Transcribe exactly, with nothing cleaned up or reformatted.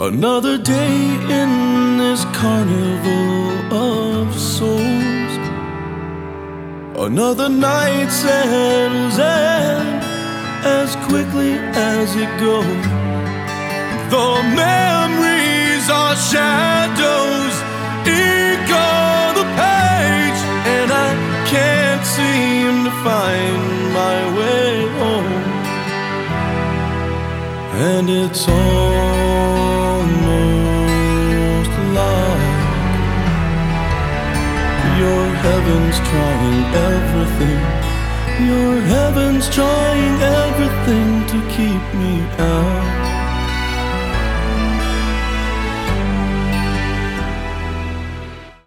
Another day in this carnival of souls. Another night settles in as quickly as it goes. The memories are shadows, ink on the page, and I can't seem to find my way home. And it's almost like your heaven's trying everything. Your heaven's trying everything to keep me out.